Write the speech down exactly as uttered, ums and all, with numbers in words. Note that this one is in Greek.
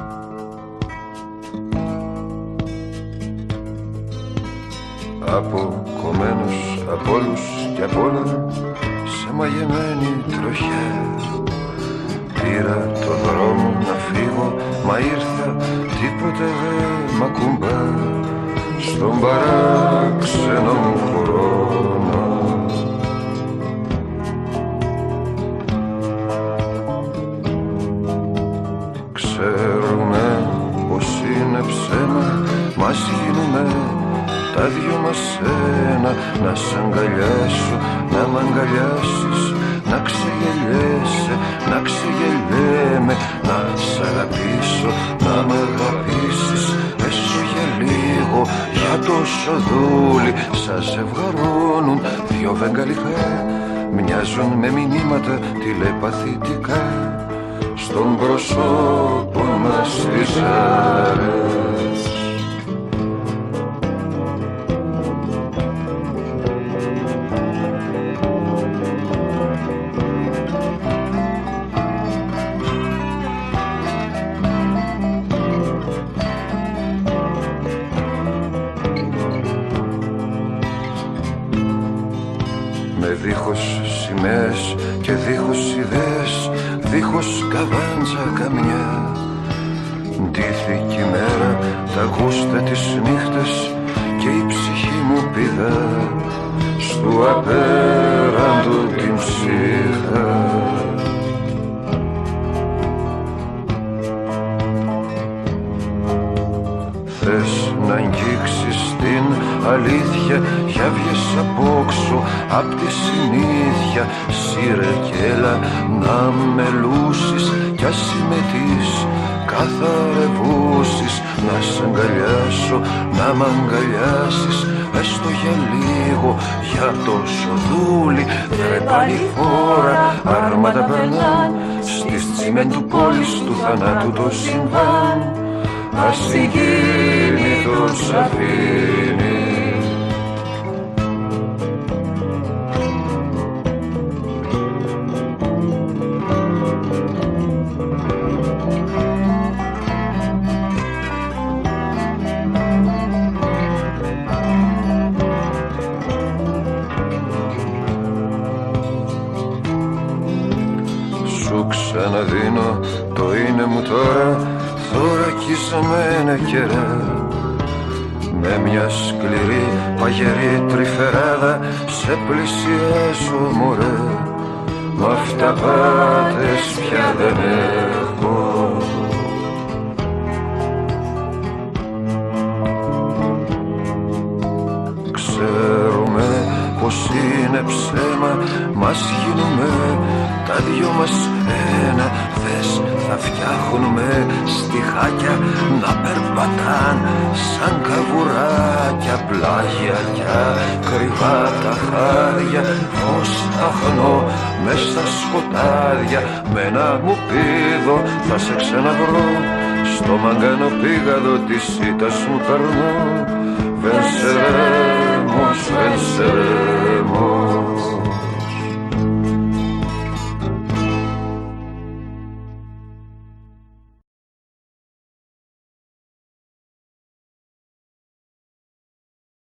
Αποκομμένος απ' όλους και απ' όλα, σε μαγεμένη τροχιά, πήρα το δρόμο να φύγω, μα ήρθα, τίποτε δε μ' ακουμπά στον παράξενο μου χρόνο. Ξέρουμε πως είναι ψέμα, μας γίνουμε τα δυο μας ένα. Να σ' αγκαλιάσω, να μ' αγκαλιάσεις, να ξεγελιέσαι, να ξεγελιέμαι, να σ' αγαπήσω, να μ' αγαπήσεις, έστω για λίγο, για τόσο δούλη. Σας ζευγαρώνουν δυο βεγγαλικά, μοιάζουν με μηνύματα τηλεπαθητικά, στον προσώπο μας τις ζάρες. Με δίχως σημαίες και δίχως ιδέες, δίχως καβάντζα καμιά, ντύθηκε η μέρα τα γούστα τις νύχτες και η ψυχή μου πηδά στου απέραντο την ψύχα. Θες να αγγίξεις την αλήθεια, για βγες απόξω απ' τη συνήθεια. Σύρε κι έλα να με λούσεις, κι ας είμαι της καθαρευούσεις. Να σ' αγκαλιάσω, να μ' αγκαλιάσεις, έστω για λίγο, για τόσο δούλη. Βρε πάλι φόρα, άρματα περνάν στις τσιμέντου πόλης του θανάτου το συμβάν. Ασυγκίνητος αφήνει. Σου ξαναδίνω το είναι μου τώρα, θωρακισμένα κερά, με μια σκληρή παγερή τρυφεράδα σε πλησιάζω μωρέ, μ' αυταπάτες πια δεν έχω. Ξέρουμε πως είναι ψέμα, μας γίνουμε τα δυο μας ένα. Θες θα φτιάχνουμε στιχάκια να περπατάν σαν καβουράκια, πλάγια κι ακριβά τα χάδια, φως αχνώ μες στα σκοτάδια. Με ένα μου πήδο θα σε ξαναβρω, στο μαγκάνο πήγαδο της ήττας μου περνώ. Venceremos, venceremos.